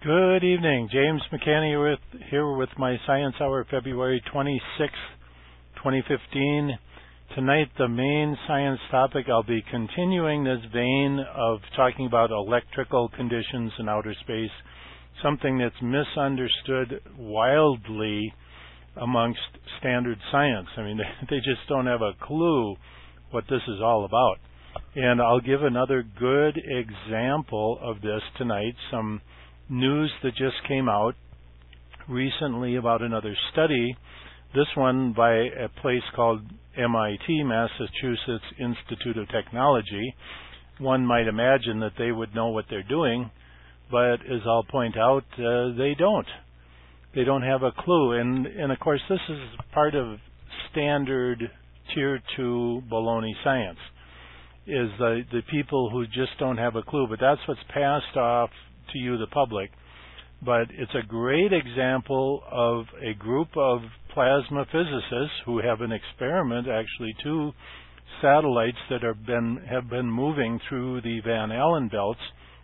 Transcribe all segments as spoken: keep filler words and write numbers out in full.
Good evening. James McCanny with, here with my Science Hour, February twenty-sixth, twenty fifteen. Tonight, the main science topic, I'll be continuing this vein of talking about electrical conditions in outer space, something that's misunderstood wildly amongst standard science. I mean, they just don't have a clue what this is all about. And I'll give another good example of this tonight, some news that just came out recently about another study, this one by a place called M I T, Massachusetts Institute of Technology. One might imagine that they would know what they're doing, but as I'll point out, uh, they don't. They don't have a clue. And, and of course, this is part of standard Tier two baloney science, is the, the people who just don't have a clue. But that's what's passed off to you, the public. But it's a great example of a group of plasma physicists who have an experiment, actually two satellites that are been, have been moving through the Van Allen belts,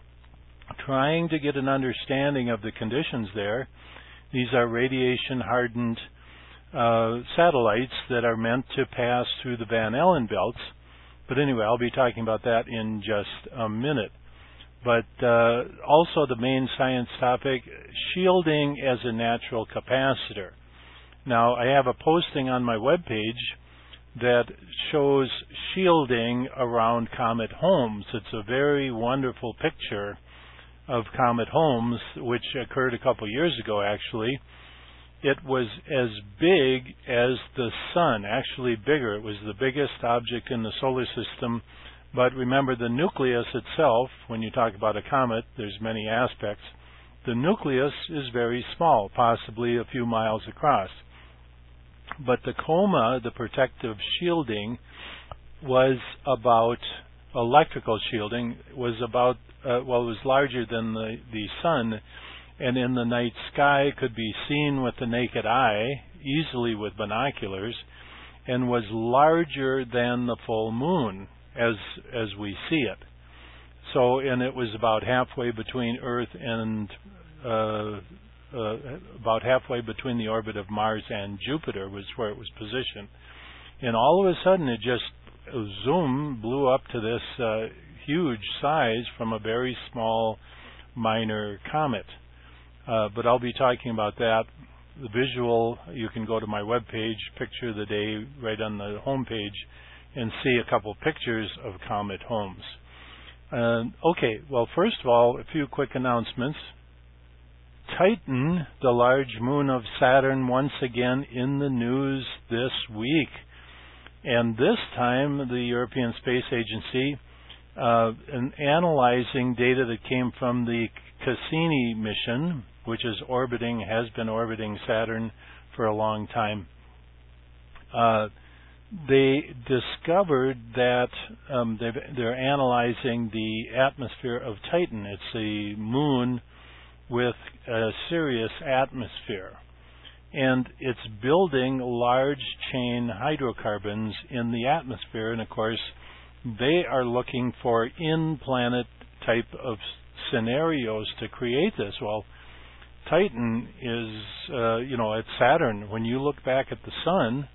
trying to get an understanding of the conditions there. These are radiation-hardened uh, satellites that are meant to pass through the Van Allen belts. But anyway, I'll be talking about that in just a minute. But uh, also the main science topic, shielding as a natural capacitor. Now, I have a posting on my webpage that shows shielding around Comet Holmes. It's a very wonderful picture of Comet Holmes, which occurred a couple years ago, actually. It was as big as the Sun, actually bigger. It was the biggest object in the solar system. But remember, the nucleus itself, when you talk about a comet, there's many aspects. The nucleus is very small, possibly a few miles across. But the coma, the protective shielding, was about, electrical shielding, was about, uh, well, it was larger than the, the Sun, and in the night sky could be seen with the naked eye, easily with binoculars, and was larger than the full moon, as as we see it. So, and it was about halfway between Earth and uh, uh, about halfway between the orbit of Mars and Jupiter was where it was positioned. And all of a sudden, it just uh, zoom blew up to this uh, huge size from a very small minor comet. Uh, but I'll be talking about that. The visual, you can go to my webpage, Picture of the Day, right on the home page, and see a couple pictures of Comet Holmes. Uh, okay, well, first of all, a few quick announcements. Titan, the large moon of Saturn, once again in the news this week. And this time, the European Space Agency, uh, in analyzing data that came from the Cassini mission, which is orbiting, has been orbiting Saturn for a long time, uh, they discovered that um, they're analyzing the atmosphere of Titan. It's a moon with a serious atmosphere. And it's building large chain hydrocarbons in the atmosphere. And of course, they are looking for in-planet type of scenarios to create this. Well, Titan is, uh, you know, it's Saturn. When you look back at the Sun,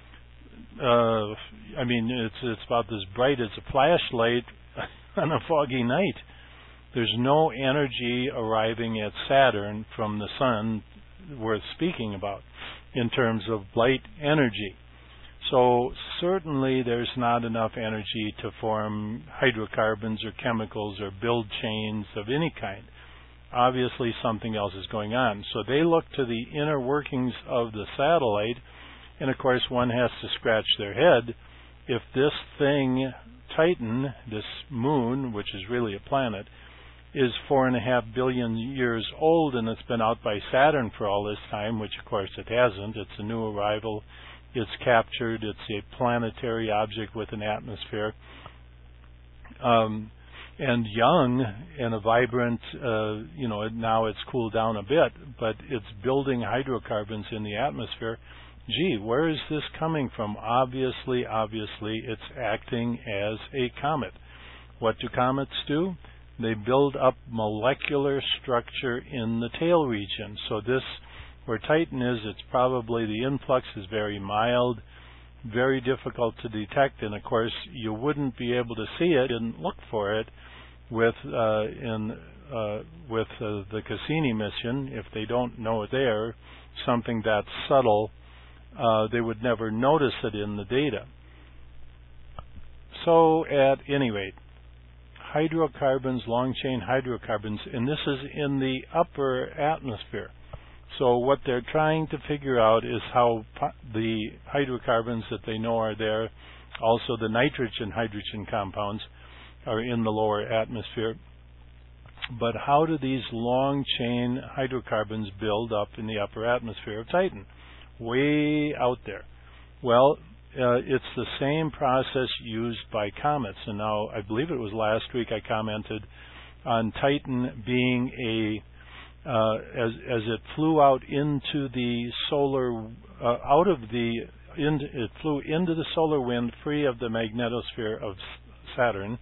Uh, I mean, it's it's about as bright as a flashlight on a foggy night. There's no energy arriving at Saturn from the Sun worth speaking about in terms of light energy. So certainly there's not enough energy to form hydrocarbons or chemicals or build chains of any kind. Obviously something else is going on. So they look to the inner workings of the satellite. And of course, one has to scratch their head. If this thing, Titan, this moon, which is really a planet, is four and a half billion years old and it's been out by Saturn for all this time, which of course it hasn't. It's a new arrival. It's captured. It's a planetary object with an atmosphere. Um, and young and a vibrant, uh, you know, now it's cooled down a bit, but it's building hydrocarbons in the atmosphere. Gee, where is this coming from? Obviously, obviously, it's acting as a comet. What do comets do? they build up molecular structure in the tail region. So this, where Titan is, it's probably the influx is very mild, very difficult to detect, and of course you wouldn't be able to see it and look for it with uh, in uh, with uh, the Cassini mission. If they don't know it there, something that subtle, uh, they would never notice it in the data. So at any rate, hydrocarbons, long-chain hydrocarbons, and this is in the upper atmosphere. So what they're trying to figure out is how the hydrocarbons that they know are there, also the nitrogen-hydrogen compounds, are in the lower atmosphere. But how do these long-chain hydrocarbons build up in the upper atmosphere of Titan, way out there? Well, uh, it's the same process used by comets. And now, I believe it was last week I commented on Titan being a Uh, as as it flew out into the solar, uh, out of the, in, it flew into the solar wind, free of the magnetosphere of Saturn,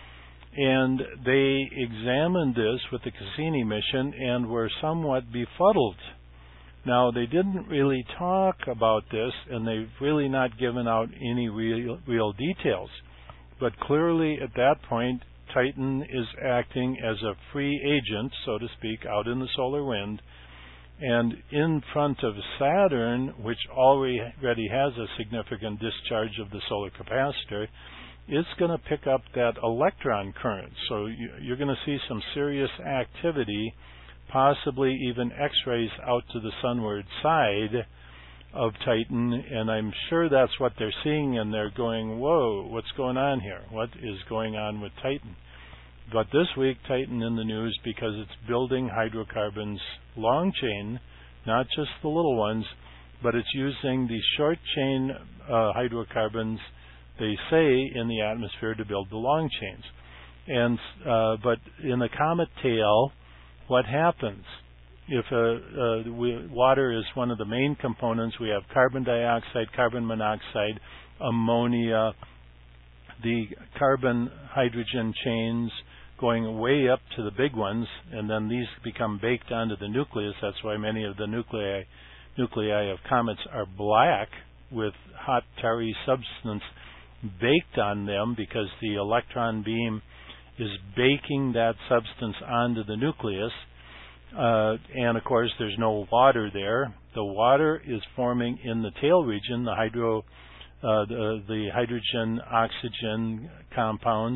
and they examined this with the Cassini mission and were somewhat befuddled. Now, they didn't really talk about this, and they've really not given out any real, real details, but clearly at that point, Titan is acting as a free agent, so to speak, out in the solar wind, and in front of Saturn, which already has a significant discharge of the solar capacitor, it's going to pick up that electron current. So you're going to see some serious activity, possibly even X-rays out to the sunward side of Titan, and I'm sure that's what they're seeing, and they're going, whoa, what's going on here? What is going on with Titan? But this week, Titan in the news because it's building hydrocarbons long chain, not just the little ones, but it's using the short chain uh, hydrocarbons, they say, in the atmosphere to build the long chains. And uh, but in the comet tail, what happens? If uh, uh, we, water is one of the main components, we have carbon dioxide, carbon monoxide, ammonia, the carbon-hydrogen chains going way up to the big ones, and then these become baked onto the nucleus. That's why many of the nuclei, nuclei of comets are black with hot, tarry substance baked on them because the electron beam is baking that substance onto the nucleus. Uh, and of course, there's no water there. The water is forming in the tail region, the hydro, uh, the, the hydrogen, oxygen compounds,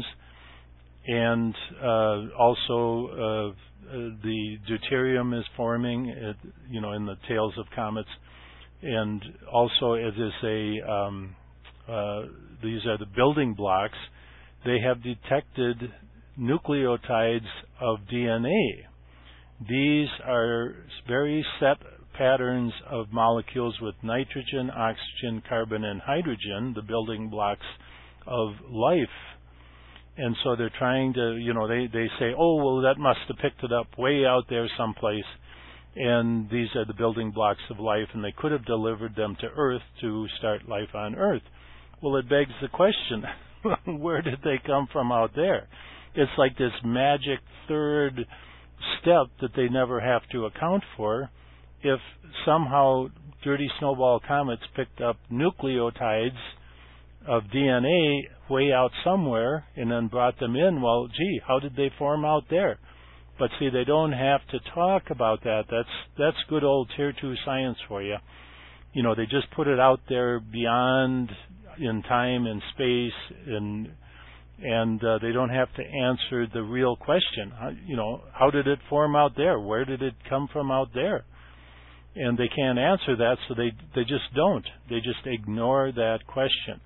and uh, also uh, the deuterium is forming, uh, you know, in the tails of comets, and also it is a um, uh, these are the building blocks. They have detected nucleotides of D N A. These are very set patterns of molecules with nitrogen, oxygen, carbon, and hydrogen, the building blocks of life. And so they're trying to, you know, they, they say, oh, well, that must have picked it up way out there someplace, and these are the building blocks of life, and they could have delivered them to Earth to start life on Earth. Well, it begs the question, where did they come from out there? It's like this magic third step that they never have to account for. If somehow dirty snowball comets picked up nucleotides of D N A way out somewhere and then brought them in, well, gee, how did they form out there? But see, they don't have to talk about that. That's that's good old tier two science for you. You know, they just put it out there beyond in time and space, and and uh, they don't have to answer the real question. How, you know, how did it form out there? Where did it come from out there? And they can't answer that, so they they just don't. They just ignore that question.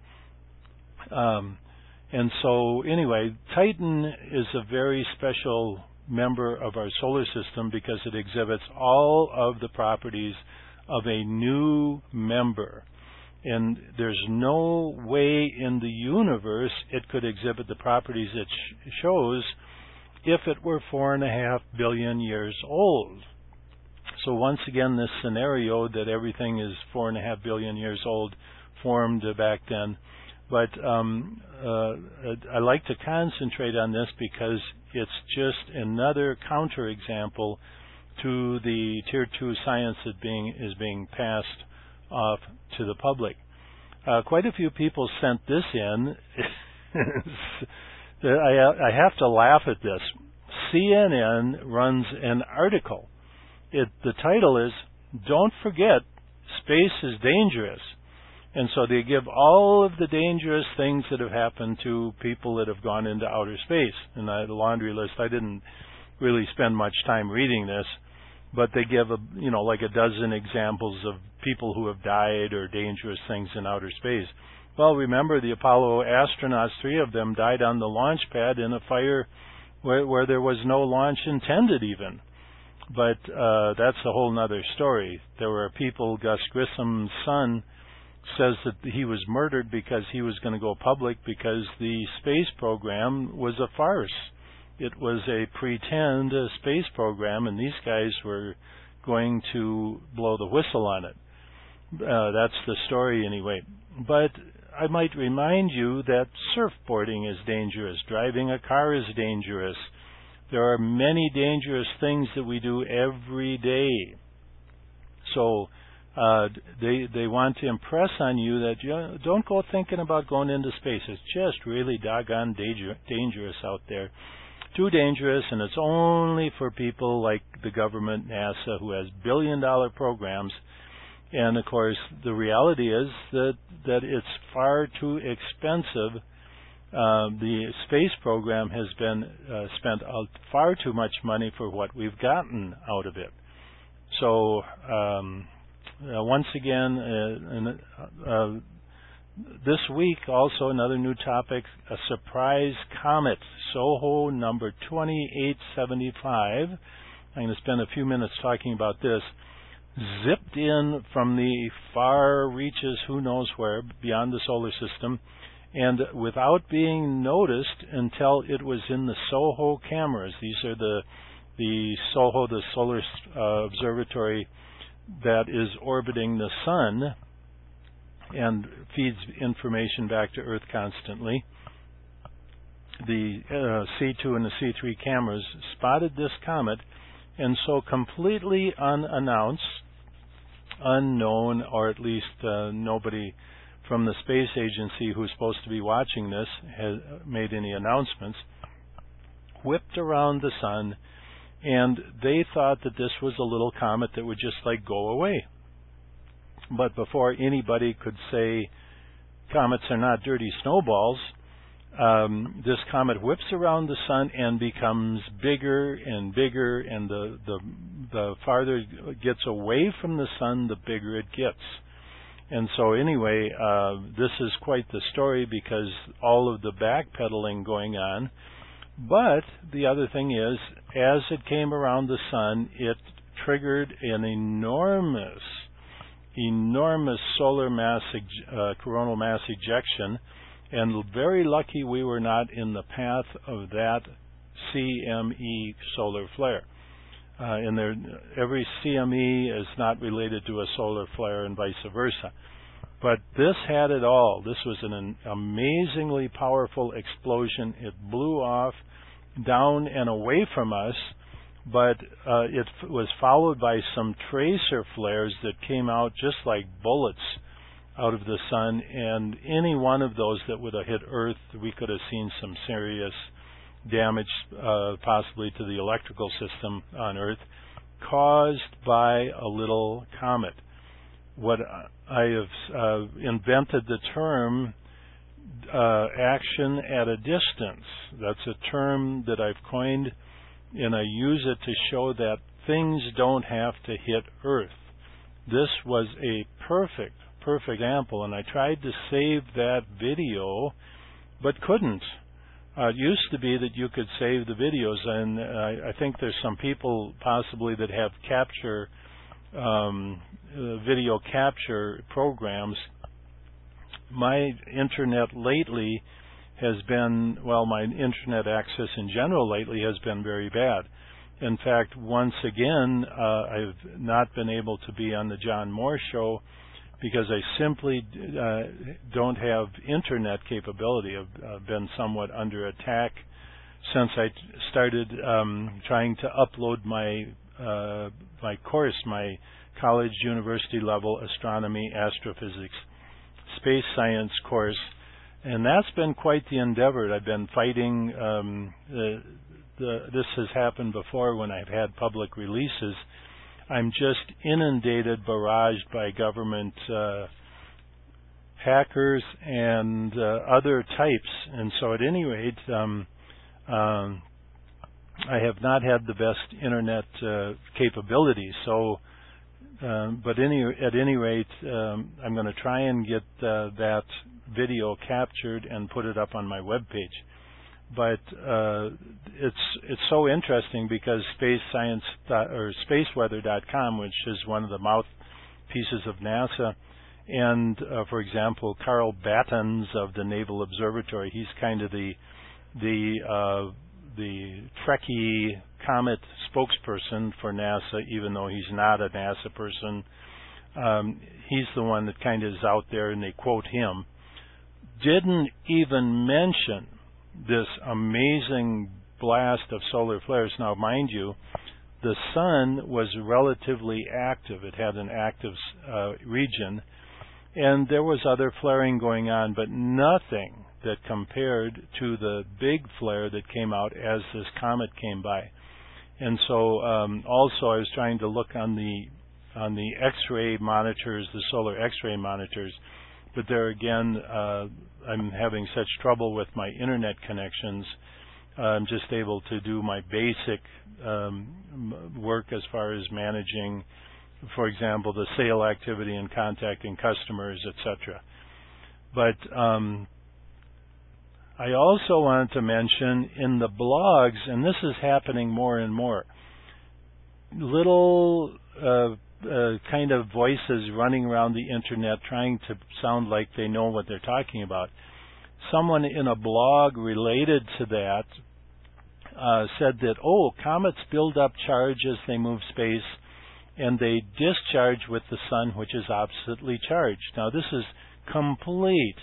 Um, and so, anyway, Titan is a very special member of our solar system because it exhibits all of the properties of a new member. And there's no way in the universe it could exhibit the properties it sh- shows if it were four and a half billion years old. So once again, this scenario that everything is four and a half billion years old formed back then, But um, uh, I like to concentrate on this because it's just another counterexample to the Tier two science that being is being passed off to the public. Uh, quite a few people sent this in. I, I have to laugh at this. C N N runs an article. It, the title is, "Don't Forget, Space is Dangerous." And so they give all of the dangerous things that have happened to people that have gone into outer space. And I, the laundry list, I didn't really spend much time reading this, but they give a, you know, like a dozen examples of people who have died or dangerous things in outer space. Well, remember the Apollo astronauts, three of them died on the launch pad in a fire where, where there was no launch intended even. But uh, that's a whole other story. There were people, Gus Grissom's son says that he was murdered because he was going to go public because the space program was a farce. It was a pretend uh, space program, and these guys were going to blow the whistle on it. Uh, that's the story anyway. But I might remind you that surfboarding is dangerous. Driving a car is dangerous. There are many dangerous things that we do every day. So uh, they they want to impress on you that you know, don't go thinking about going into space. It's just really doggone danger, dangerous out there. Too dangerous, and it's only for people like the government, NASA, who has billion-dollar programs. And, of course, the reality is that, that it's far too expensive. Uh, the space program has been uh, spent uh, far too much money for what we've gotten out of it. So, um, uh, once again, uh, and, uh, this week, also another new topic, a surprise comet, SOHO number twenty-eight seventy-five. I'm going to spend a few minutes talking about this. Zipped in from the far reaches, who knows where, beyond the solar system, and without being noticed until it was in the SOHO cameras. These are the the SOHO, the Solar uh, Observatory that is orbiting the sun and feeds information back to Earth constantly. The uh, C two and the C three cameras spotted this comet, and so completely unannounced, unknown, or at least uh, nobody from the space agency who's supposed to be watching this has made any announcements, whipped around the sun, and they thought that this was a little comet that would just like go away. But before anybody could say comets are not dirty snowballs, um, this comet whips around the sun and becomes bigger and bigger, and the, the, the farther it gets away from the sun, the bigger it gets. And so anyway, uh, this is quite the story because all of the backpedaling going on. But the other thing is, as it came around the sun, it triggered an enormous enormous solar mass, uh, coronal mass ejection, and very lucky we were not in the path of that C M E solar flare. Uh, and there, every C M E is not related to a solar flare and vice versa. But this had it all. This was an amazingly powerful explosion. It blew off down and away from us, but uh, it f- was followed by some tracer flares that came out just like bullets out of the sun, and any one of those that would have hit Earth, we could have seen some serious damage, uh, possibly to the electrical system on Earth, caused by a little comet. What I have uh, invented the term uh, action at a distance. That's a term that I've coined, and I use it to show that things don't have to hit Earth. This was a perfect, perfect example, and I tried to save that video, but couldn't. Uh, it used to be that you could save the videos, and I, I think there's some people possibly that have capture, um, uh, video capture programs. My internet lately has been, well, my internet access in general lately has been very bad. In fact, once again, uh, I've not been able to be on the John Moore Show because I simply uh, don't have internet capability. I've uh, been somewhat under attack since I started um, trying to upload my uh, my course, my college university level astronomy, astrophysics, space science course, and that's been quite the endeavor. I've been fighting. Um, the, the, this has happened before when I've had public releases. I'm just inundated, barraged by government uh, hackers and uh, other types, and so at any rate, um, um, I have not had the best internet uh, capability. So, um, but any at any rate, um, I'm going to try and get uh, that video captured and put it up on my webpage. But uh, it's it's so interesting because space science or space weather dot com, which is one of the mouthpieces of NASA, and uh, for example, Carl Battens of the Naval Observatory, he's kind of the the uh, the Trekkie comet spokesperson for NASA, even though he's not a NASA person. Um, he's the one that kind of is out there, and they quote him. Didn't even mention this amazing blast of solar flares. Now, mind you, the sun was relatively active. It had an active uh, region, and there was other flaring going on, but nothing that compared to the big flare that came out as this comet came by. And so, um, also, I was trying to look on the on the X-ray monitors, the solar X-ray monitors, but there again, uh, I'm having such trouble with my internet connections. Uh, I'm just able to do my basic um, work as far as managing, for example, the sale activity and contacting customers, et cetera. But um, I also wanted to mention in the blogs, and this is happening more and more, little uh, Uh, kind of voices running around the internet trying to sound like they know what they're talking about. Someone in a blog related to that uh, said that, oh, comets build up charge as they move space and they discharge with the sun, which is oppositely charged. Now, this is complete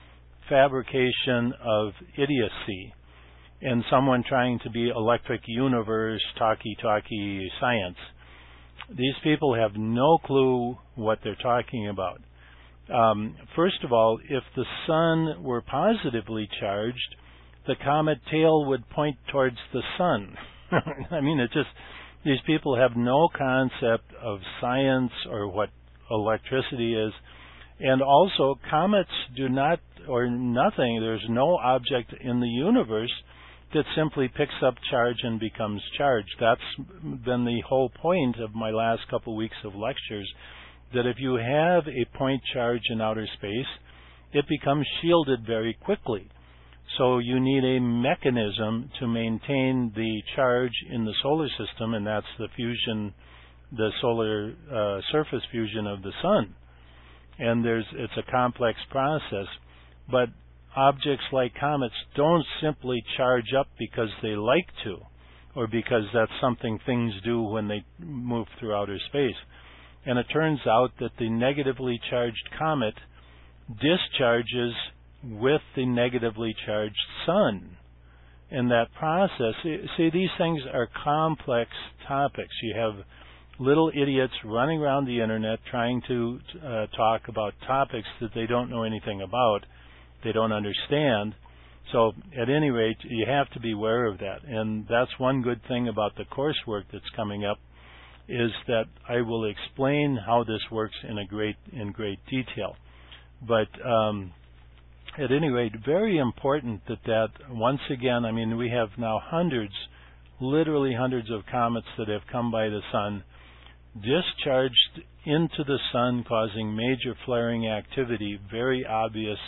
fabrication of idiocy and someone trying to be electric universe, talky-talky science. These people have no clue what they're talking about. Um, first of all, if the sun were positively charged, the comet tail would point towards the sun. I mean, it just, these people have no concept of science or what electricity is. And also, comets do not, or nothing, there's no object in the universe that simply picks up charge and becomes charged. That's been the whole point of my last couple of weeks of lectures, that if you have a point charge in outer space, it becomes shielded very quickly. So you need a mechanism to maintain the charge in the solar system, and that's the fusion, the solar uh, surface fusion of the sun. And there's it's a complex process, but objects like comets don't simply charge up because they like to, or because that's something things do when they move through outer space. And it turns out that the negatively charged comet discharges with the negatively charged sun. In that process, see, these things are complex topics. You have little idiots running around the internet trying to uh, talk about topics that they don't know anything about. They don't understand. So at any rate, you have to be aware of that. And that's one good thing about the coursework that's coming up, is that I will explain how this works in a great in great detail. But um, at any rate, very important that that, once again, I mean, we have now hundreds, literally hundreds of comets that have come by the sun, discharged into the sun, causing major flaring activity, very obvious.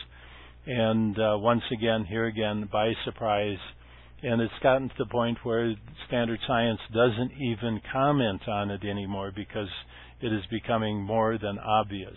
And uh, once again, here again, by surprise. And it's gotten to the point where standard science doesn't even comment on it anymore because it is becoming more than obvious.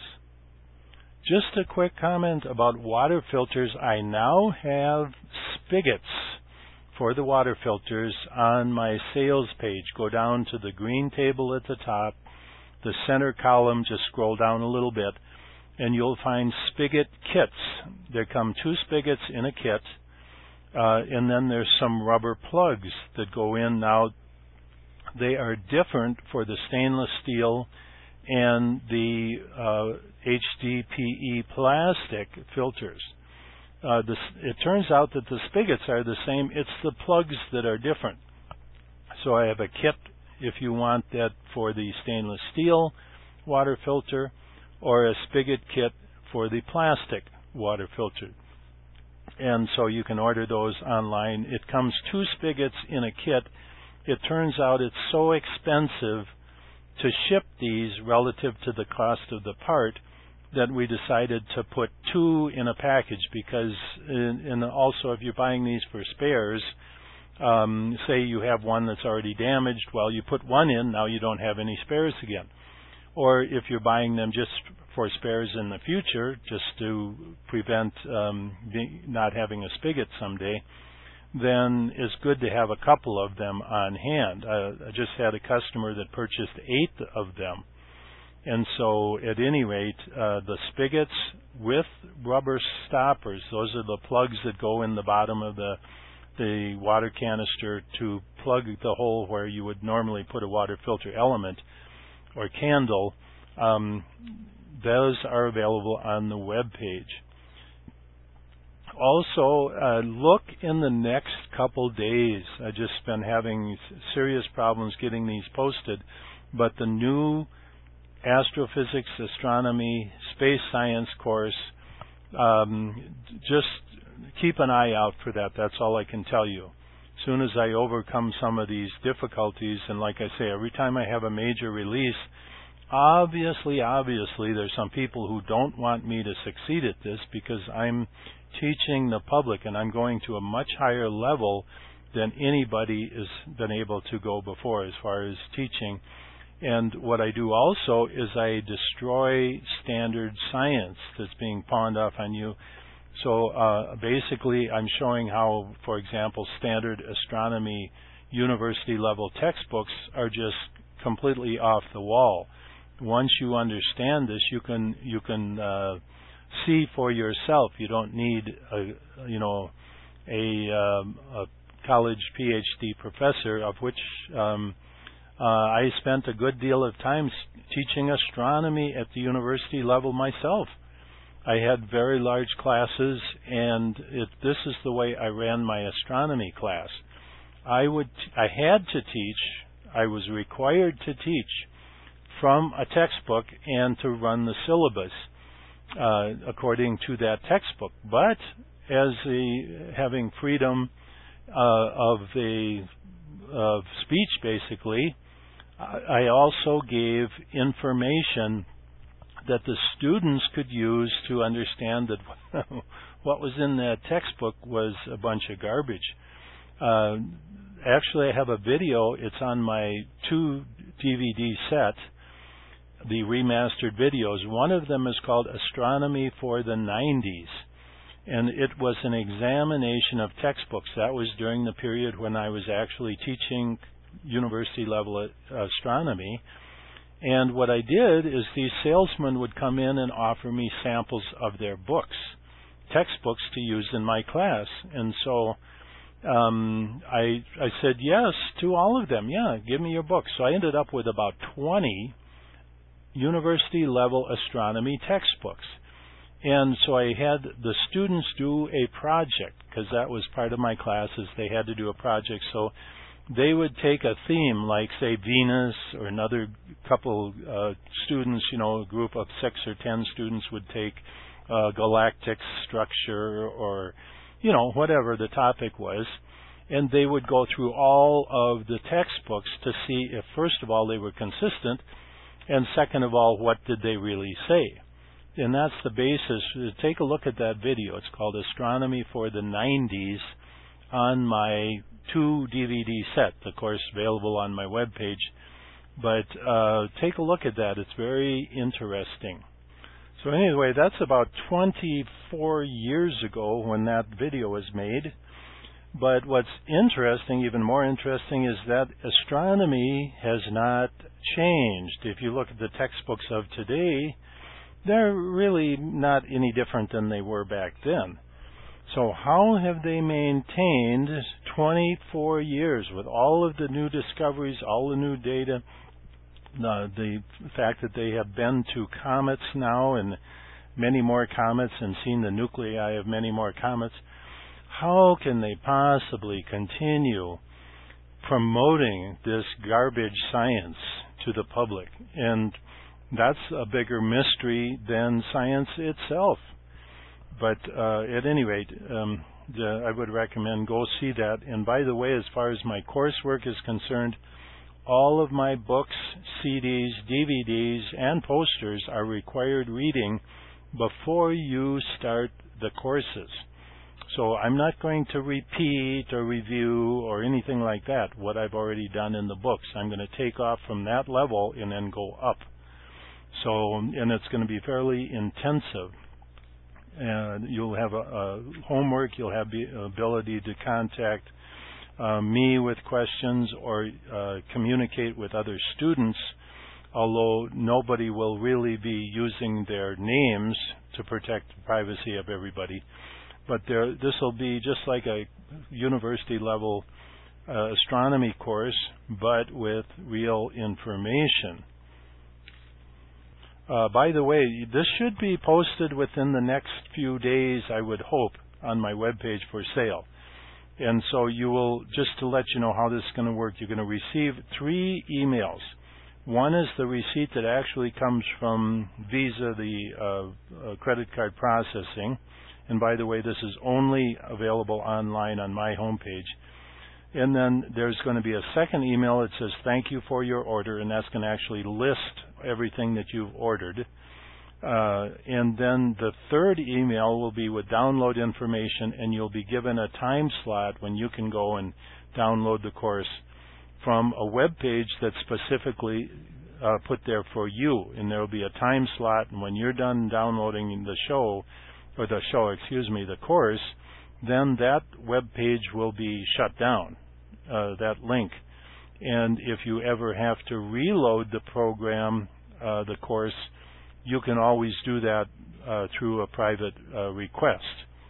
Just a quick comment about water filters. I now have spigots for the water filters on my sales page. Go down to the green table at the top, the center column, just scroll down a little bit, and you'll find spigot kits. There come two spigots in a kit, uh, and then there's some rubber plugs that go in. Now, they are different for the stainless steel and the uh, H D P E plastic filters. Uh, this, it turns out that the spigots are the same. It's the plugs that are different. So I have a kit if you want that for the stainless steel water filter, or a spigot kit for the plastic water filter. And so you can order those online. It comes two spigots in a kit. It turns out it's so expensive to ship these relative to the cost of the part that we decided to put two in a package, because in, in also if you're buying these for spares, um, say you have one that's already damaged, well, you put one in, now you don't have any spares again. Or if you're buying them just for spares in the future, just to prevent um, not having a spigot someday, then it's good to have a couple of them on hand. Uh, I just had a customer that purchased eight of them. And so at any rate, uh, the spigots with rubber stoppers, those are the plugs that go in the bottom of the the water canister to plug the hole where you would normally put a water filter element or candle. Um, those are available on the web page. Also, uh, look in the next couple days. I've just been having serious problems getting these posted, but the new astrophysics, astronomy, space science course, um, just keep an eye out for that. That's all I can tell you. As soon as I overcome some of these difficulties, and like I say, every time I have a major release, obviously, obviously, there's some people who don't want me to succeed at this, because I'm teaching the public, and I'm going to a much higher level than anybody has been able to go before as far as teaching. And what I do also is I destroy standard science that's being pawned off on you. So uh, basically, I'm showing how, for example, standard astronomy university level textbooks are just completely off the wall. Once you understand this, you can you can uh, see for yourself. You don't need a you know a, um, a college P H D professor, of which um, uh, I spent a good deal of time teaching astronomy at the university level myself. I had very large classes, and it, this is the way I ran my astronomy class. I would I had to teach. I was required to teach from a textbook and to run the syllabus uh, according to that textbook. But as the having freedom uh, of the of speech, basically, I also gave information that the students could use to understand that what was in that textbook was a bunch of garbage. Uh, actually, I have a video. It's on my two D V D set, the remastered videos. One of them is called Astronomy for the nineties, and it was an examination of textbooks. That was during the period when I was actually teaching university-level astronomy. And what I did is these salesmen would come in and offer me samples of their books, textbooks to use in my class. And so um, I, I said yes to all of them. Yeah, give me your books. So I ended up with about twenty university-level astronomy textbooks. And so I had the students do a project, because that was part of my classes. They had to do a project. So they would take a theme, like, say, Venus, or another couple uh, students, you know, a group of six or ten students would take uh, galactic structure, or, you know, whatever the topic was. And they would go through all of the textbooks to see if, first of all, they were consistent, and second of all, what did they really say. And that's the basis. Take a look at that video. It's called Astronomy for the nineties on my two D V D set, of course, available on my webpage. But uh, take a look at that. It's very interesting. So anyway, that's about twenty-four years ago when that video was made. But what's interesting, even more interesting, is that astronomy has not changed. If you look at the textbooks of today, they're really not any different than they were back then. So how have they maintained twenty-four years with all of the new discoveries, all the new data, the, the fact that they have been to comets now and many more comets and seen the nuclei of many more comets? How can they possibly continue promoting this garbage science to the public? And that's a bigger mystery than science itself. But uh, at any rate, um, the, I would recommend go see that. And by the way, as far as my coursework is concerned, all of my books, C Ds, D V Ds, and posters are required reading before you start the courses. So I'm not going to repeat or review or anything like that, what I've already done in the books. I'm going to take off from that level and then go up. So, and it's going to be fairly intensive. And you'll have a, a homework, you'll have the ability to contact uh, me with questions or uh, communicate with other students, although nobody will really be using their names to protect the privacy of everybody. But there, this will be just like a university level uh, astronomy course, but with real information. Uh, by the way, this should be posted within the next few days, I would hope, on my webpage for sale. And so you will, just to let you know how this is going to work, you're going to receive three emails. One is the receipt that actually comes from Visa, the uh, uh, credit card processing. And by the way, this is only available online on my homepage. And then there's going to be a second email that says, thank you for your order, and that's going to actually list everything that you've ordered. Uh, and then the third email will be with download information, and you'll be given a time slot when you can go and download the course from a web page that's specifically uh, put there for you. And there will be a time slot, and when you're done downloading the show, or the show, excuse me, the course, then that web page will be shut down, uh, that link. And if you ever have to reload the program, uh, the course, you can always do that uh, through a private uh, request.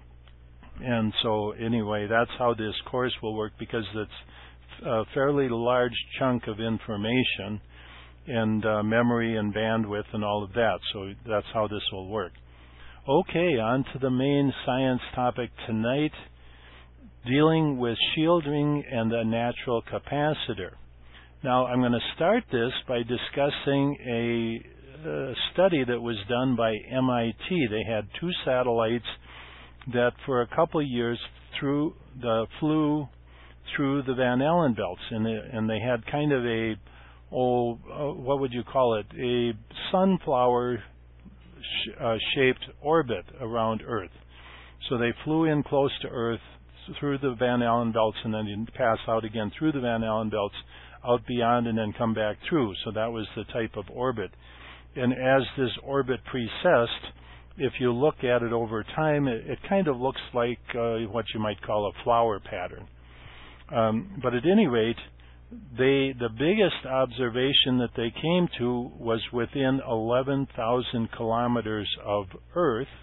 And so anyway, that's how this course will work, because it's a fairly large chunk of information and uh, memory and bandwidth and all of that. So that's how this will work. Okay, on to the main science topic tonight, dealing with shielding and the natural capacitor. Now, I'm going to start this by discussing a, a study that was done by M I T. They had two satellites that for a couple of years through the flew through the Van Allen belts, and they, and they had kind of a, oh, uh, what would you call it, a sunflower Uh, shaped orbit around Earth. So they flew in close to Earth through the Van Allen belts, and then pass out again through the Van Allen belts, out beyond, and then come back through. So that was the type of orbit. And as this orbit precessed, if you look at it over time, it, it kind of looks like uh, what you might call a flower pattern. Um, but at any rate, They, the biggest observation that they came to was within eleven thousand kilometers of Earth.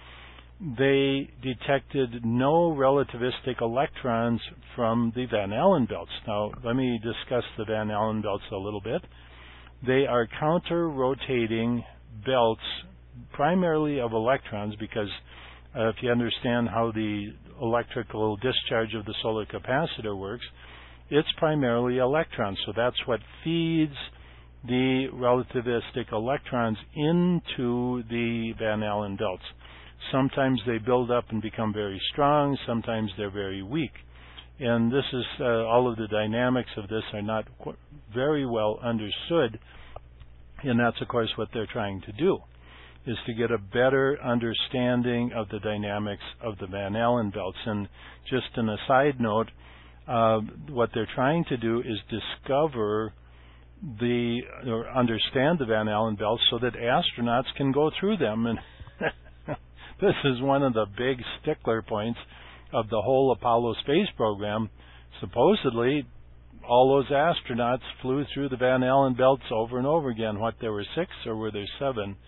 They detected no relativistic electrons from the Van Allen belts. Now, let me discuss the Van Allen belts a little bit. They are counter-rotating belts, primarily of electrons, because uh, if you understand how the electrical discharge of the solar capacitor works, it's primarily electrons, so that's what feeds the relativistic electrons into the Van Allen belts. Sometimes they build up and become very strong, sometimes they're very weak. And this is, uh, all of the dynamics of this are not qu- very well understood, and that's of course what they're trying to do, is to get a better understanding of the dynamics of the Van Allen belts. And just an aside note, Uh, what they're trying to do is discover the, or understand the Van Allen belts so that astronauts can go through them. And this is one of the big stickler points of the whole Apollo space program. Supposedly, all those astronauts flew through the Van Allen belts over and over again. What, there were six or were there seven?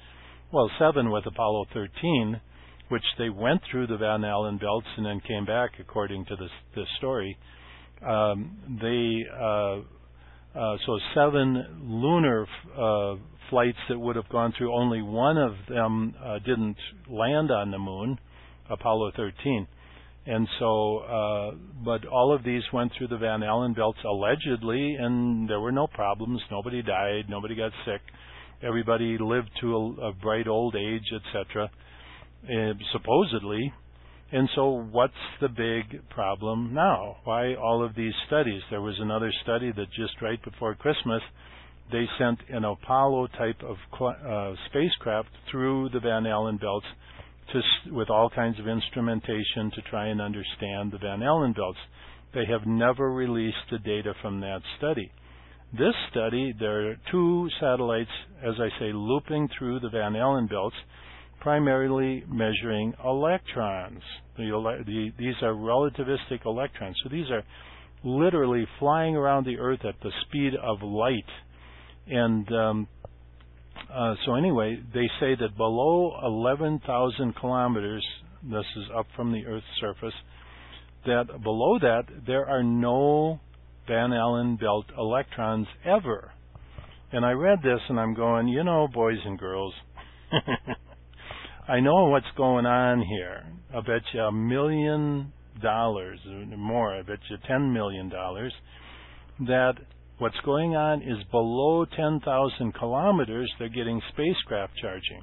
well, seven with Apollo thirteen, which they went through the Van Allen belts and then came back, according to this, this story. Um, they uh, uh, so seven lunar uh, flights that would have gone through, only one of them uh, didn't land on the moon, Apollo thirteen. And so, uh, but all of these went through the Van Allen belts allegedly, and there were no problems. Nobody died. Nobody got sick. Everybody lived to a, a bright old age, et cetera, uh, supposedly. And so what's the big problem now? Why all of these studies? There was another study that just right before Christmas, they sent an Apollo type of uh, spacecraft through the Van Allen belts to, with all kinds of instrumentation to try and understand the Van Allen belts. They have never released the data from that study. This study, there are two satellites, as I say, looping through the Van Allen belts, primarily measuring electrons. The, the, these are relativistic electrons. So these are literally flying around the Earth at the speed of light. And um, uh, so anyway, they say that below eleven thousand kilometers, this is up from the Earth's surface, that below that there are no Van Allen belt electrons ever. And I read this and I'm going, you know, boys and girls, I know what's going on here. I bet you a million dollars or more, I bet you ten million dollars, that what's going on is below ten thousand kilometers, they're getting spacecraft charging.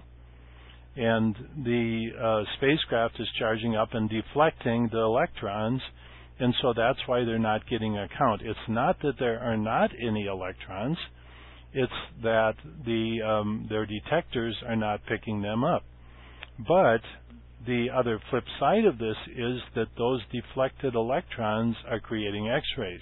And the uh, spacecraft is charging up and deflecting the electrons, and so that's why they're not getting a count. It's not that there are not any electrons, it's that the um, their detectors are not picking them up. But the other flip side of this is that those deflected electrons are creating X-rays.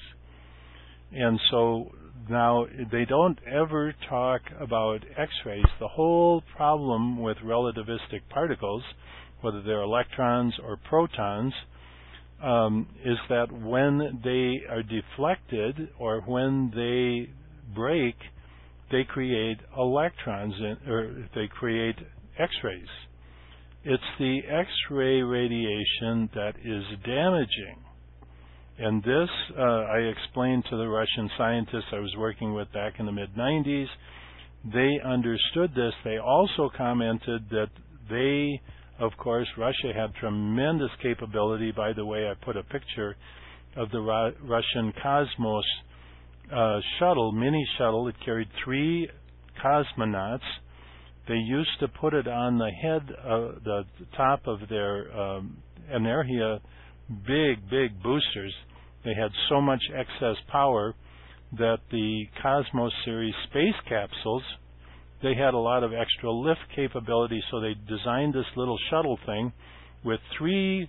And so now they don't ever talk about X-rays. The whole problem with relativistic particles, whether they're electrons or protons, um, is that when they are deflected or when they break, they create electrons, in, or they create X-rays. It's the X-ray radiation that is damaging. And this, uh, I explained to the Russian scientists I was working with back in the mid nineties. They understood this. They also commented that they, of course, Russia had tremendous capability. By the way, I put a picture of the Ru- Russian Cosmos uh, shuttle, mini shuttle. It carried three cosmonauts. They used to put it on the head, uh, the top of their um, Energia big, big boosters. They had so much excess power that the Cosmos series space capsules, they had a lot of extra lift capability, so they designed this little shuttle thing with three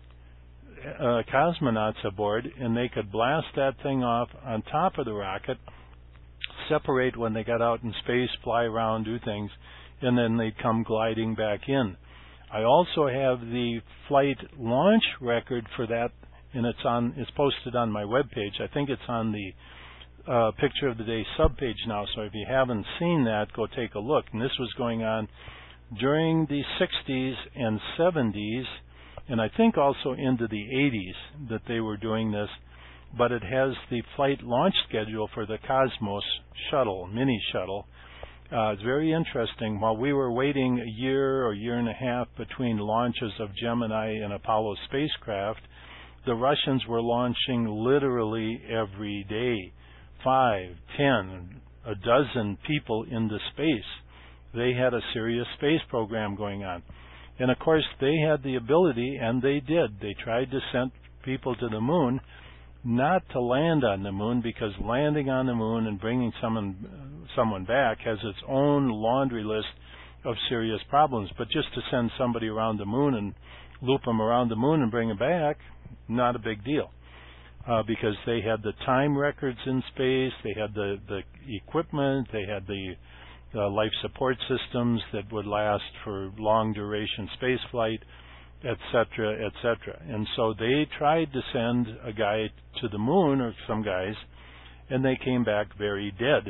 uh, cosmonauts aboard, and they could blast that thing off on top of the rocket, separate when they got out in space, fly around, do things, and then they'd come gliding back in. I also have the flight launch record for that, and it's on. It's posted on my webpage. I think it's on the uh, Picture of the Day subpage now, so if you haven't seen that, go take a look. And this was going on during the sixties and seventies, and I think also into the eighties that they were doing this, but it has the flight launch schedule for the Cosmos shuttle, mini shuttle. Uh, it's very interesting. While we were waiting a year or year and a half between launches of Gemini and Apollo spacecraft, the Russians were launching literally every day, five, ten, a dozen people into space. They had a serious space program going on. And of course, they had the ability, and they did. They tried to send people to the moon, not to land on the moon, because landing on the moon and bringing someone someone back has its own laundry list of serious problems. But just to send somebody around the moon and loop them around the moon and bring them back, not a big deal, uh, because they had the time records in space, they had the, the equipment, they had the uh, life support systems that would last for long duration space flight, et cetera, et cetera. And so they tried to send a guy to the moon, or some guys, and they came back very dead.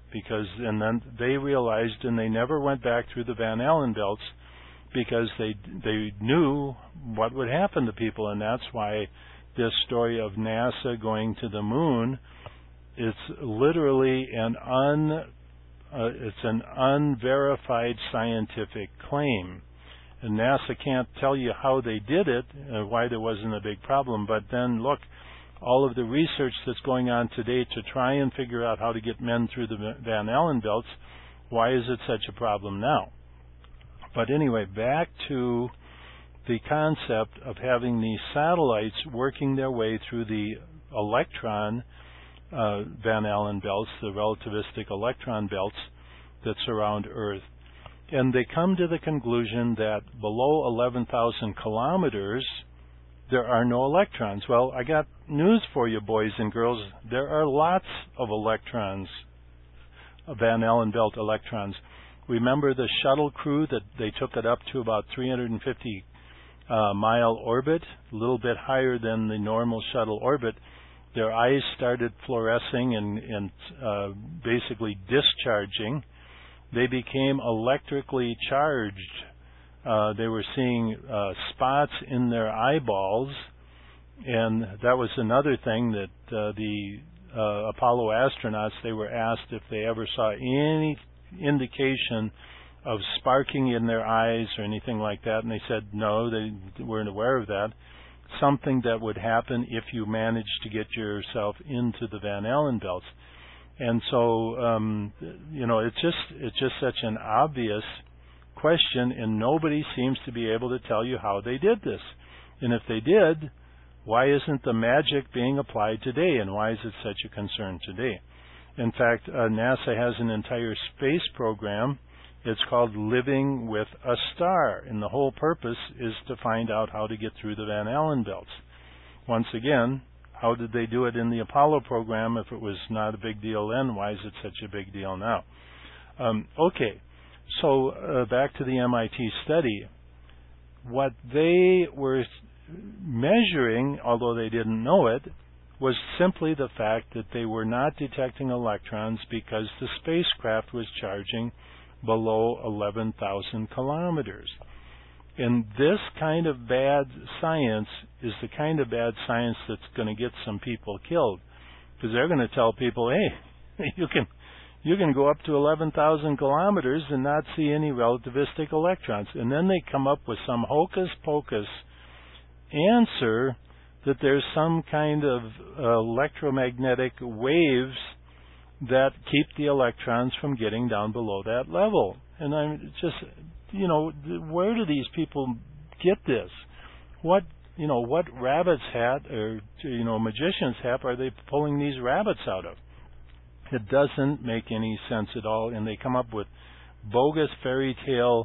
because, and then they realized, and they never went back through the Van Allen belts because they they knew what would happen to people, and that's why this story of NASA going to the moon, it's literally an un uh, it's an unverified scientific claim. And NASA can't tell you how they did it, uh, why there wasn't a big problem. But then, look, all of the research that's going on today to try and figure out how to get men through the Van Allen belts, why is it such a problem now? But anyway, back to the concept of having these satellites working their way through the electron uh, Van Allen belts, the relativistic electron belts that surround Earth. And they come to the conclusion that below eleven thousand kilometers, there are no electrons. Well, I got news for you, boys and girls. There are lots of electrons, Van Allen belt electrons. Remember the shuttle crew that they took it up to about three hundred fifty uh, mile orbit, a little bit higher than the normal shuttle orbit. Their eyes started fluorescing and, and uh, basically discharging. They became electrically charged. Uh, they were seeing uh, spots in their eyeballs, and that was another thing that uh, the uh, Apollo astronauts, they were asked if they ever saw any indication of sparking in their eyes or anything like that, and they said no, they weren't aware of that. Something that would happen if you managed to get yourself into the Van Allen belts. And so, um, you know, it's just it's just such an obvious question, and nobody seems to be able to tell you how they did this. And if they did, why isn't the magic being applied today, and why is it such a concern today? In fact, uh, NASA has an entire space program. It's called Living with a Star, and the whole purpose is to find out how to get through the Van Allen belts. Once again, how did they do it in the Apollo program? If it was not a big deal then, why is it such a big deal now? Um, okay, so uh, back to the M I T study. What they were measuring, although they didn't know it, was simply the fact that they were not detecting electrons because the spacecraft was charging below eleven thousand kilometers. And this kind of bad science is the kind of bad science that's going to get some people killed, because they're going to tell people, hey, you can you can go up to eleven thousand kilometers and not see any relativistic electrons. And then they come up with some hocus-pocus answer that there's some kind of uh, electromagnetic waves that keep the electrons from getting down below that level. And I'm just, you know, where do these people get this? What, you know, what rabbit's hat or, you know, magician's hat are they pulling these rabbits out of? It doesn't make any sense at all, and they come up with bogus fairy tale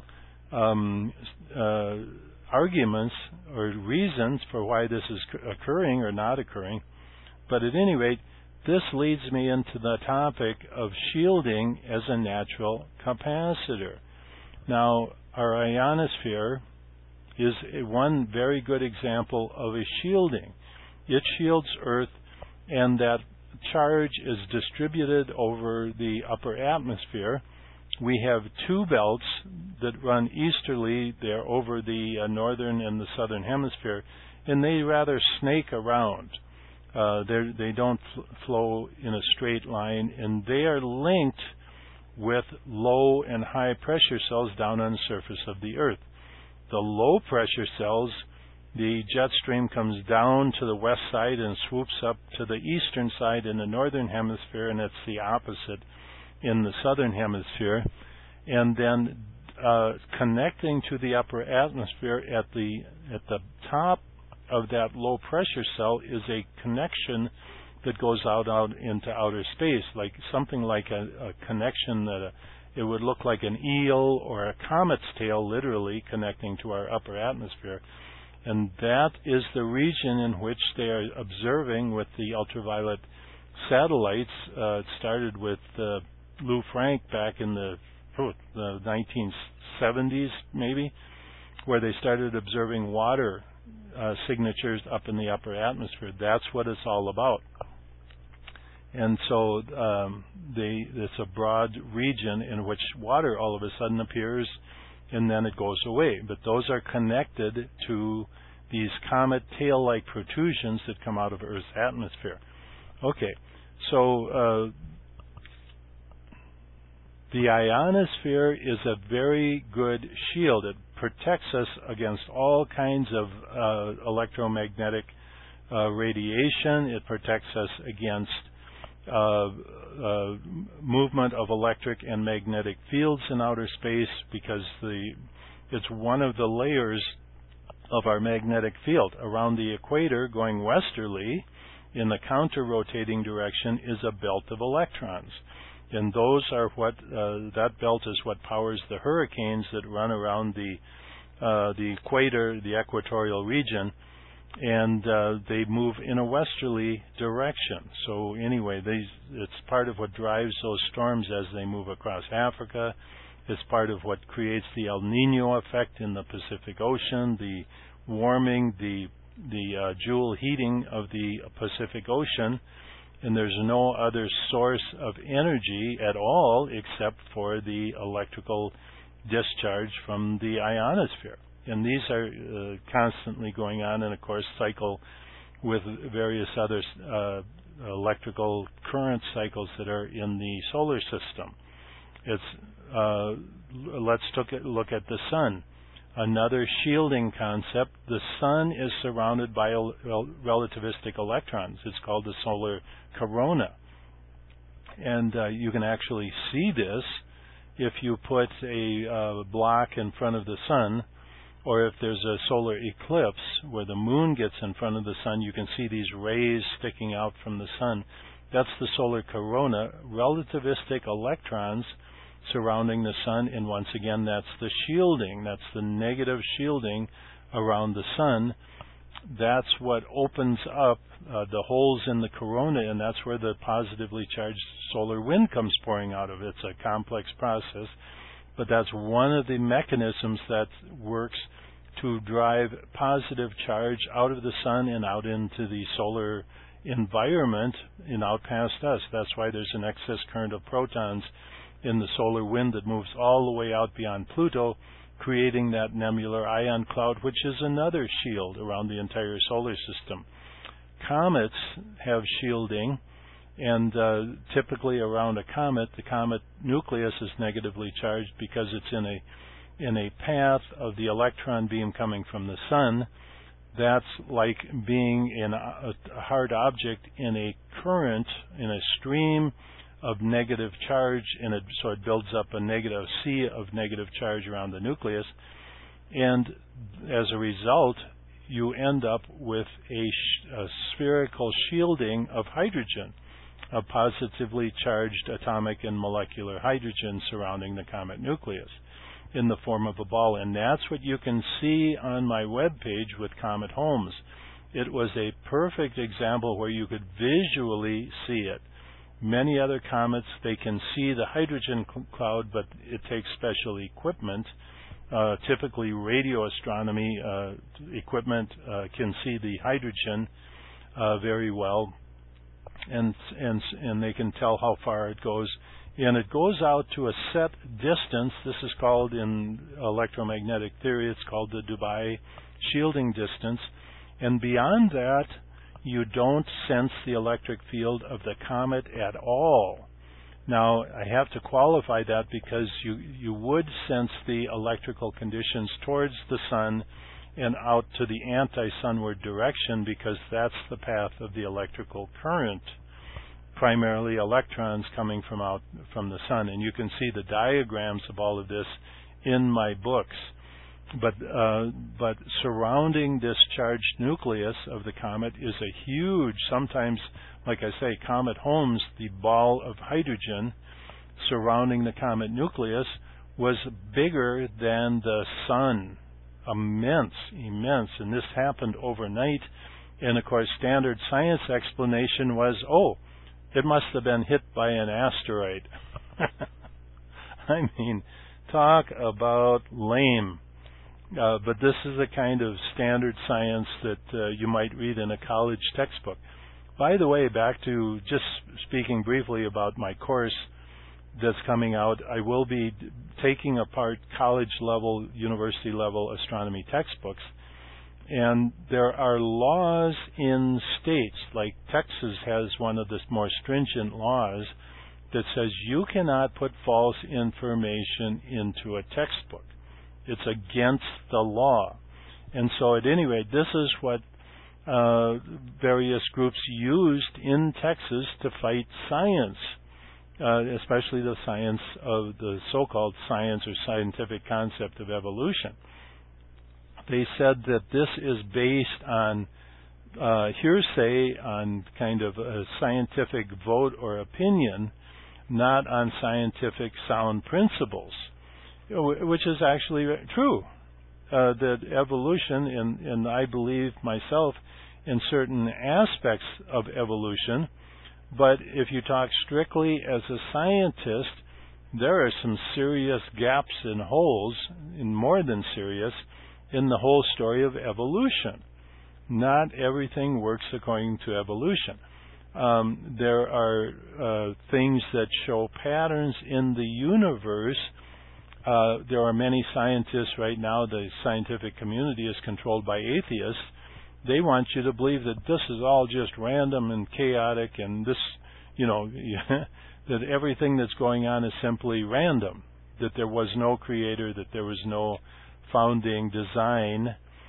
um, uh, arguments or reasons for why this is occurring or not occurring. But at any rate, this leads me into the topic of shielding as a natural capacitor. Now, our ionosphere is a one very good example of a shielding. It shields Earth, and that charge is distributed over the upper atmosphere. We have two belts that run easterly. They're over the uh, northern and the southern hemisphere, and they rather snake around. Uh, they don't fl- flow in a straight line, and they are linked with low and high pressure cells down on the surface of the Earth. The low pressure cells, the jet stream comes down to the west side and swoops up to the eastern side in the northern hemisphere, and it's the opposite in the southern hemisphere. And then uh, connecting to the upper atmosphere at the at the top of that low pressure cell is a connection that goes out out into outer space, like something like a, a connection that a, it would look like an eel or a comet's tail, literally connecting to our upper atmosphere. And that is the region in which they are observing with the ultraviolet satellites. Uh, it started with uh, Lou Frank back in the, oh, the nineteen seventies, maybe, where they started observing water uh, signatures up in the upper atmosphere. That's what it's all about. And so um, they, it's a broad region in which water all of a sudden appears and then it goes away. But those are connected to these comet tail-like protrusions that come out of Earth's atmosphere. Okay, so uh, the ionosphere is a very good shield. It protects us against all kinds of uh, electromagnetic uh, radiation. It protects us against uh, uh, movement of electric and magnetic fields in outer space, because the it's one of the layers of our magnetic field. Around the equator, going westerly in the counter-rotating direction, is a belt of electrons. And those are what, uh, that belt is what powers the hurricanes that run around the uh, the equator, the equatorial region, and uh, they move in a westerly direction. So anyway, these, it's part of what drives those storms as they move across Africa. It's part of what creates the El Nino effect in the Pacific Ocean, the warming, the the uh, joule heating of the Pacific Ocean. And there's no other source of energy at all except for the electrical discharge from the ionosphere. And these are uh, constantly going on, and of course cycle with various other uh, electrical current cycles that are in the solar system. It's uh, let's look at, look at the sun. Another shielding concept. The sun is surrounded by relativistic electrons. It's called the solar corona. And uh, you can actually see this if you put a uh, block in front of the sun, or if there's a solar eclipse where the moon gets in front of the sun, you can see these rays sticking out from the sun. That's the solar corona, relativistic electrons surrounding the sun, and once again, that's the shielding. That's the negative shielding around the sun. That's what opens up uh, the holes in the corona, and that's where the positively charged solar wind comes pouring out of. It's a complex process, but that's one of the mechanisms that works to drive positive charge out of the sun and out into the solar environment and out past us. That's why there's an excess current of protons in the solar wind that moves all the way out beyond Pluto, creating that nebular ion cloud, which is another shield around the entire solar system. Comets have shielding, and uh, typically around a comet, the comet nucleus is negatively charged because it's in a in a path of the electron beam coming from the sun. That's like being in a, a hard object in a current, in a stream of negative charge, and it, so it builds up a negative sea of negative charge around the nucleus, and as a result, you end up with a, sh- a spherical shielding of hydrogen, a positively charged atomic and molecular hydrogen surrounding the comet nucleus in the form of a ball. And that's what you can see on my webpage with Comet Homes. It was a perfect example where you could visually see it. Many other comets, they can see the hydrogen cl- cloud, but it takes special equipment. Uh, typically, radio astronomy uh, equipment uh, can see the hydrogen uh, very well, and and and they can tell how far it goes. And it goes out to a set distance. This is called, in electromagnetic theory, it's called the Dubai shielding distance. And beyond that, you don't sense the electric field of the comet at all. Now, I have to qualify that because you, you would sense the electrical conditions towards the sun and out to the anti-sunward direction, because that's the path of the electrical current, primarily electrons coming from out from the sun. And you can see the diagrams of all of this in my books. But uh, but surrounding this charged nucleus of the comet is a huge, sometimes, like I say, Comet Homes, the ball of hydrogen surrounding the comet nucleus was bigger than the sun. Immense, immense. And this happened overnight. And, of course, standard science explanation was, oh, it must have been hit by an asteroid. I mean, talk about lame. Uh, but this is a kind of standard science that uh, you might read in a college textbook. by the way, back to just speaking briefly about my course that's coming out, I will be taking apart college-level, university-level astronomy textbooks. And there are laws in states, like Texas has one of the more stringent laws that says you cannot put false information into a textbook. It's against the law. And so at any rate, this is what uh, various groups used in Texas to fight science, uh, especially the science of the so-called science or scientific concept of evolution. They said that this is based on uh, hearsay, on kind of a scientific vote or opinion, not on scientific sound principles, which is actually true. Uh, that evolution, and, and I believe myself in certain aspects of evolution, but if you talk strictly as a scientist, there are some serious gaps and holes, and more than serious, in the whole story of evolution. Not everything works according to evolution. Um, there are uh, things that show patterns in the universe. Uh, there are many scientists right now, the scientific community is controlled by atheists. They want you to believe that this is all just random and chaotic and this, you know, that everything that's going on is simply random, that there was no creator, that there was no founding design,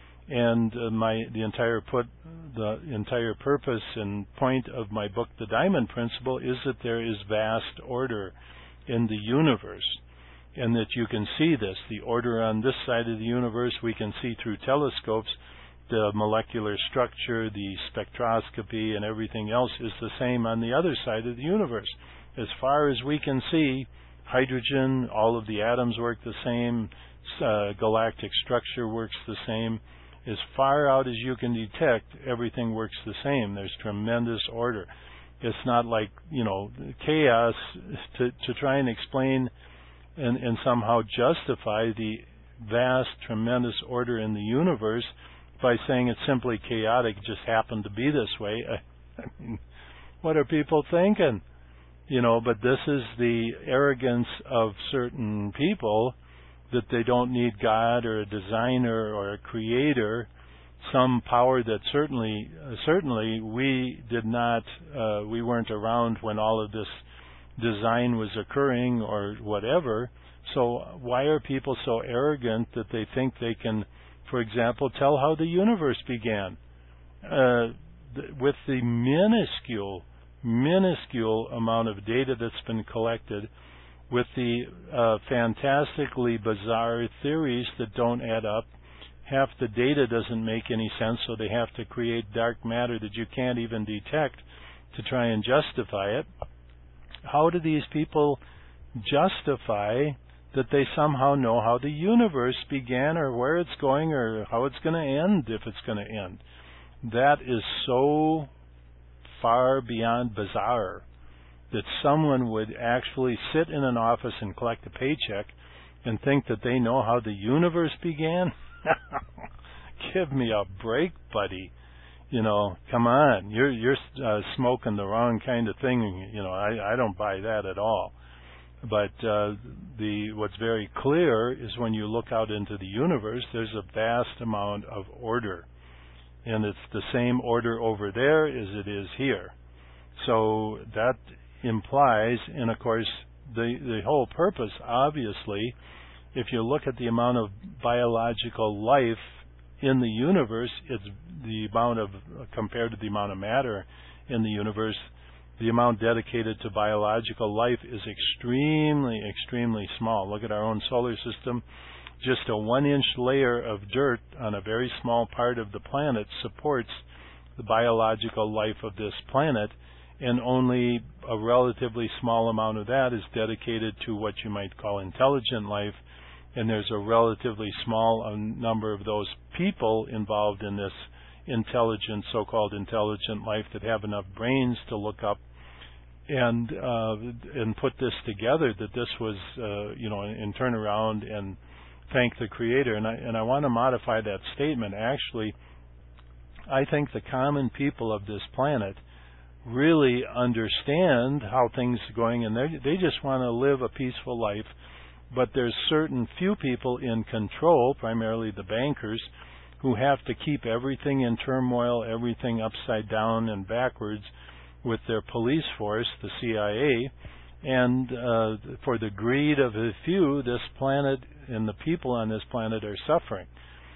and uh, my the entire put the entire purpose and point of my book, The Diamond Principle, is that there is vast order in the universe, and that you can see this. The order on this side of the universe we can see through telescopes. The molecular structure, the spectroscopy, and everything else is the same on the other side of the universe. As far as we can see, hydrogen, all of the atoms work the same. Uh, galactic structure works the same. As far out as you can detect, everything works the same. There's tremendous order. It's not like, you know, chaos. To, to try and explain and, and somehow justify the vast, tremendous order in the universe by saying it's simply chaotic, just happened to be this way. I mean, what are people thinking? You know, but this is the arrogance of certain people, that they don't need God or a designer or a creator, some power that certainly, uh, certainly we did not, uh, we weren't around when all of this design was occurring or whatever. So why are people so arrogant that they think they can, for example, tell how the universe began? Uh, th- with the minuscule, minuscule amount of data that's been collected, with the uh, fantastically bizarre theories that don't add up. Half the data doesn't make any sense, so they have to create dark matter that you can't even detect to try and justify it. How do these people justify that they somehow know how the universe began or where it's going or how it's going to end, if it's going to end? That is so far beyond bizarre that someone would actually sit in an office and collect a paycheck and think that they know how the universe began? Give me a break, buddy. You know, come on. You're you're uh, smoking the wrong kind of thing. You know, I, I don't buy that at all. But uh, the what's very clear is when you look out into the universe, there's a vast amount of order. And it's the same order over there as it is here. So that implies, and of course, the, the whole purpose, obviously, if you look at the amount of biological life in the universe, it's the amount of, compared to the amount of matter in the universe, the amount dedicated to biological life is extremely, extremely small. Look at our own solar system. Just a one-inch layer of dirt on a very small part of the planet supports the biological life of this planet, and only a relatively small amount of that is dedicated to what you might call intelligent life, and there's a relatively small number of those people involved in this intelligent, so-called intelligent life that have enough brains to look up and uh, and put this together, that this was, uh, you know, and, and turn around and thank the Creator. And I, and I want to modify that statement. Actually, I think the common people of this planet really understand how things are going, and they they just want to live a peaceful life. But there's certain few people in control, primarily the bankers, who have to keep everything in turmoil, everything upside down and backwards with their police force, the C I A. And uh, for the greed of a few, this planet and the people on this planet are suffering.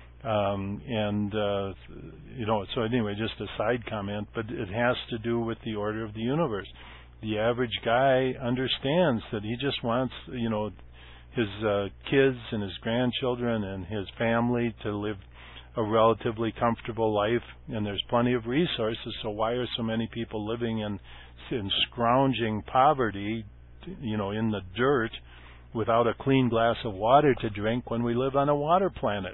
Um, and, uh, you know, so anyway, just a side comment, but it has to do with the order of the universe. The average guy understands that he just wants, you know, his uh, kids and his grandchildren and his family to live a relatively comfortable life, and there's plenty of resources, so why are so many people living in, in scrounging poverty, you know, in the dirt without a clean glass of water to drink when we live on a water planet?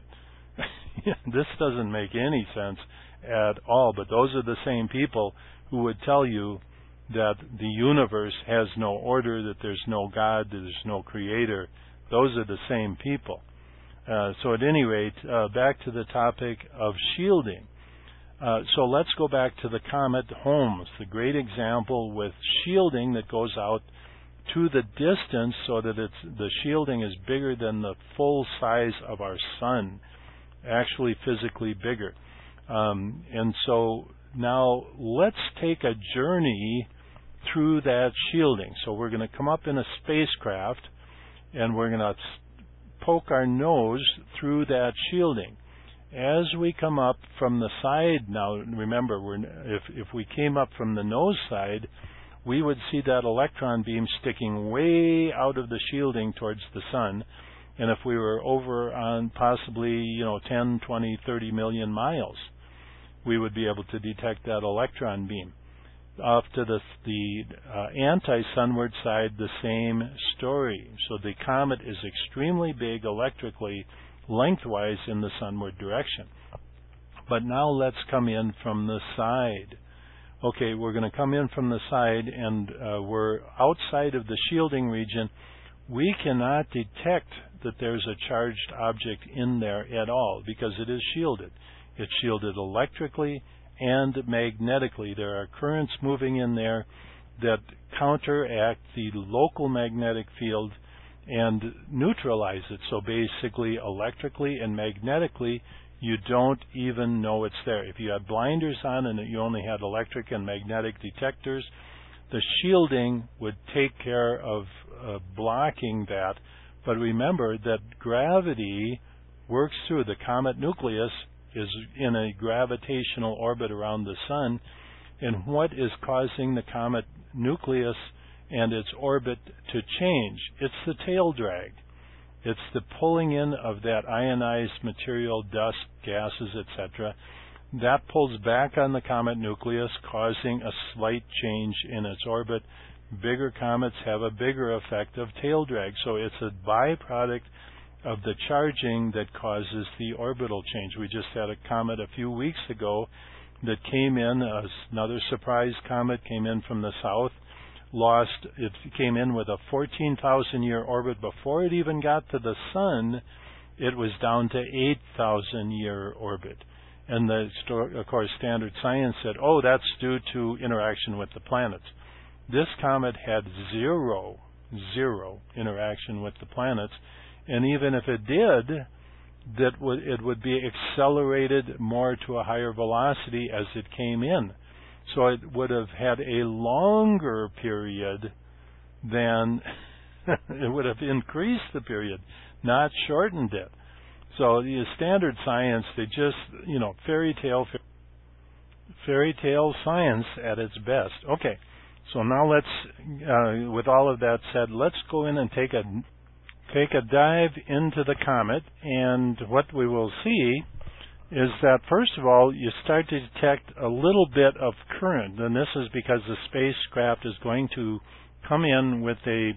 This doesn't make any sense at all, but those are the same people who would tell you that the universe has no order, that there's no God, that there's no creator. Those are the same people. Uh, so at any rate, uh, back to the topic of shielding. Uh, so let's go back to the comet Holmes, the great example with shielding that goes out to the distance so that it's, the shielding is bigger than the full size of our sun, actually physically bigger. Um, and so now let's take a journey through that shielding. So we're going to come up in a spacecraft and we're going to poke our nose through that shielding. As we come up from the side, now remember, we're, if, if we came up from the nose side, we would see that electron beam sticking way out of the shielding towards the sun. And if we were over on possibly, you know, ten, twenty, thirty million miles, we would be able to detect that electron beam. Off to the, the uh, anti-sunward side, the same story. So the comet is extremely big electrically, lengthwise in the sunward direction. But now let's come in from the side. Okay, we're going to come in from the side, and uh, we're outside of the shielding region. We cannot detect that there's a charged object in there at all because it is shielded. It's shielded electrically and magnetically. There are currents moving in there that counteract the local magnetic field and neutralize it. So basically, electrically and magnetically, you don't even know it's there. If you had blinders on and you only had electric and magnetic detectors, the shielding would take care of uh, blocking that. But remember that gravity works through. The comet nucleus is in a gravitational orbit around the sun, and what is causing the comet nucleus and its orbit to change? It's the tail drag. It's the pulling in of that ionized material, dust, gases, et cetera. That pulls back on the comet nucleus, causing a slight change in its orbit. Bigger comets have a bigger effect of tail drag, so it's a byproduct of the charging that causes the orbital change. We just had a comet a few weeks ago that came in, another surprise comet came in from the south, lost, it came in with a fourteen thousand year orbit. Before it even got to the sun, it was down to eight thousand year orbit. And the, of course, Standard Science said, oh, that's due to interaction with the planets. This comet had zero, zero interaction with the planets. And even if it did, that would, it would be accelerated more to a higher velocity as it came in. So it would have had a longer period than, it would have increased the period, not shortened it. So the Standard Science, they just, you know, fairy tale, fairy tale science at its best. Okay, so now let's, uh, with all of that said, let's go in and take a take a dive into the comet, and what we will see is that, first of all, you start to detect a little bit of current, and this is because the spacecraft is going to come in with a,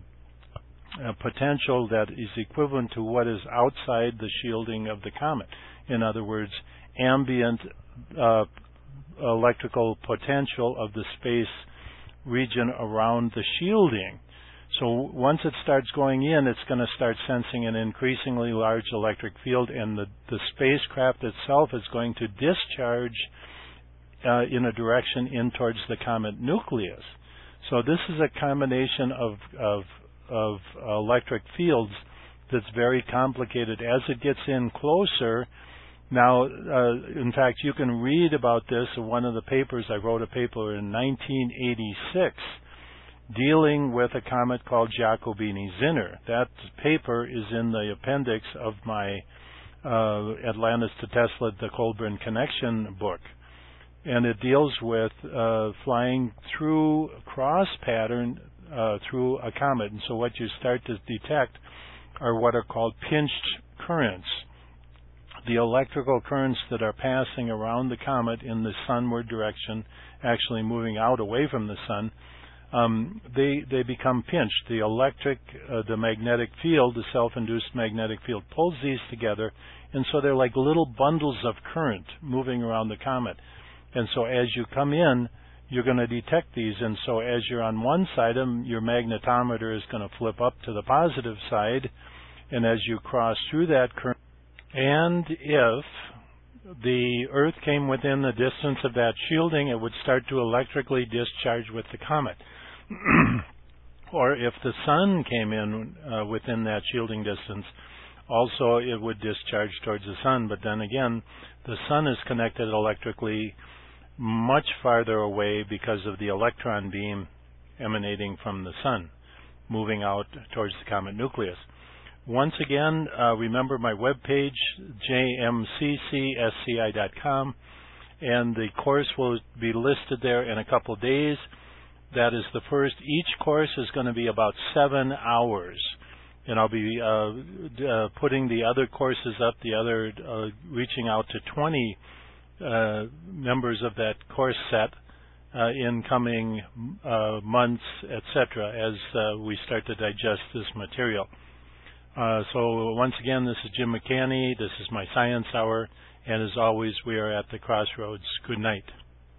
a potential that is equivalent to what is outside the shielding of the comet. In other words, ambient uh, electrical potential of the space region around the shielding. So once it starts going in, it's going to start sensing an increasingly large electric field, and the, the spacecraft itself is going to discharge uh, in a direction in towards the comet nucleus. So this is a combination of, of, of electric fields that's very complicated. As it gets in closer, now, uh, in fact, you can read about this in one of the papers. I wrote a paper in nineteen eighty-six dealing with a comet called Giacobini-Zinner. That paper is in the appendix of my uh, Atlantis to Tesla, the Colburn Connection book. And it deals with uh, flying through cross pattern uh, through a comet. And so what you start to detect are what are called pinched currents. The electrical currents that are passing around the comet in the sunward direction, actually moving out away from the sun, um, they they become pinched. The electric, uh, the magnetic field, the self-induced magnetic field pulls these together, and so they're like little bundles of current moving around the comet. And so as you come in, you're going to detect these, and so as you're on one side of them, your magnetometer is going to flip up to the positive side, and as you cross through that current, and if the Earth came within the distance of that shielding, it would start to electrically discharge with the comet. Or if the Sun came in uh, within that shielding distance, also it would discharge towards the Sun. But then again, the Sun is connected electrically much farther away because of the electron beam emanating from the Sun, moving out towards the comet nucleus. Once again, uh, remember my webpage, j m c c s c i dot com, and the course will be listed there in a couple of days. That is the first. Each course is going to be about seven hours, and I'll be uh, uh, putting the other courses up, the other uh, reaching out to twenty uh, members of that course set uh, in coming uh, months, et cetera, as uh, we start to digest this material. Uh, so once again, this is Jim McCanny. This is my Science Hour, and as always, we are at the crossroads. Good night.